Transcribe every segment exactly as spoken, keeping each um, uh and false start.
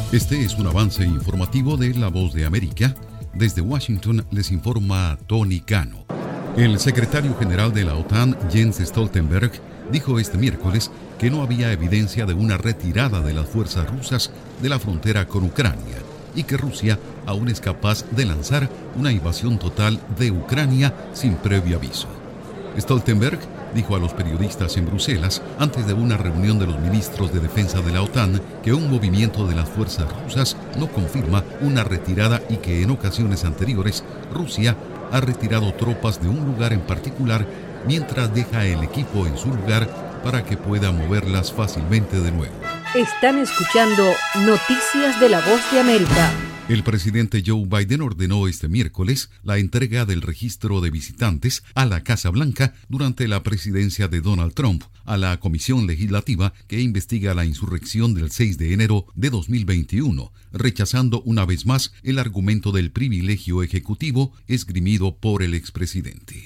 Este es un avance informativo de La Voz de América. Desde Washington les informa Tony Cano. El secretario general de la OTAN, Jens Stoltenberg, dijo este miércoles que no había evidencia de una retirada de las fuerzas rusas de la frontera con Ucrania y que Rusia aún es capaz de lanzar una invasión total de Ucrania sin previo aviso. Stoltenberg dijo a los periodistas en Bruselas, antes de una reunión de los ministros de defensa de la OTAN, que un movimiento de las fuerzas rusas no confirma una retirada y que en ocasiones anteriores Rusia ha retirado tropas de un lugar en particular mientras deja el equipo en su lugar para que pueda moverlas fácilmente de nuevo. Están escuchando Noticias de La Voz de América. El presidente Joe Biden ordenó este miércoles la entrega del registro de visitantes a la Casa Blanca durante la presidencia de Donald Trump a la comisión legislativa que investiga la insurrección del seis de enero de dos mil veintiuno, rechazando una vez más el argumento del privilegio ejecutivo esgrimido por el expresidente.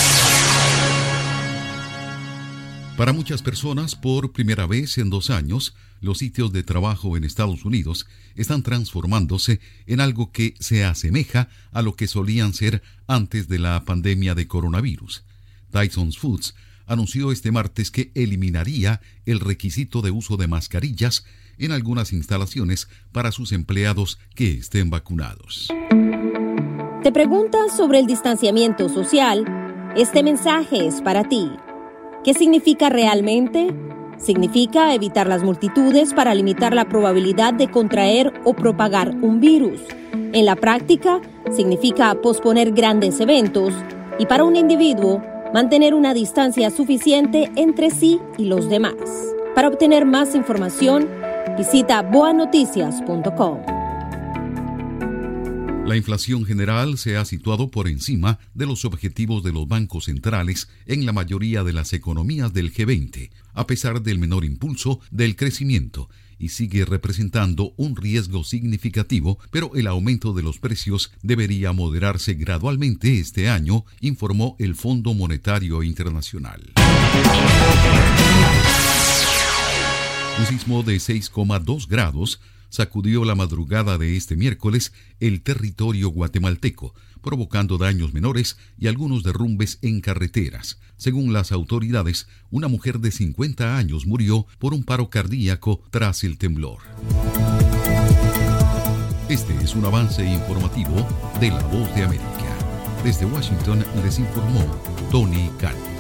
Para muchas personas, por primera vez en dos años, los sitios de trabajo en Estados Unidos están transformándose en algo que se asemeja a lo que solían ser antes de la pandemia de coronavirus. Tyson Foods anunció este martes que eliminaría el requisito de uso de mascarillas en algunas instalaciones para sus empleados que estén vacunados. ¿Te preguntas sobre el distanciamiento social? Este mensaje es para ti. ¿Qué significa realmente? Significa evitar las multitudes para limitar la probabilidad de contraer o propagar un virus. En la práctica, significa posponer grandes eventos y para un individuo, mantener una distancia suficiente entre sí y los demás. Para obtener más información, visita boa noticias punto com. La inflación general se ha situado por encima de los objetivos de los bancos centrales en la mayoría de las economías del G veinte, a pesar del menor impulso del crecimiento, y sigue representando un riesgo significativo, pero el aumento de los precios debería moderarse gradualmente este año, informó el Fondo Monetario Internacional. Un sismo de seis coma dos grados sacudió la madrugada de este miércoles el territorio guatemalteco, provocando daños menores y algunos derrumbes en carreteras. Según las autoridades, una mujer de cincuenta años murió por un paro cardíaco tras el temblor. Este es un avance informativo de La Voz de América. Desde Washington les informó Tony Cano.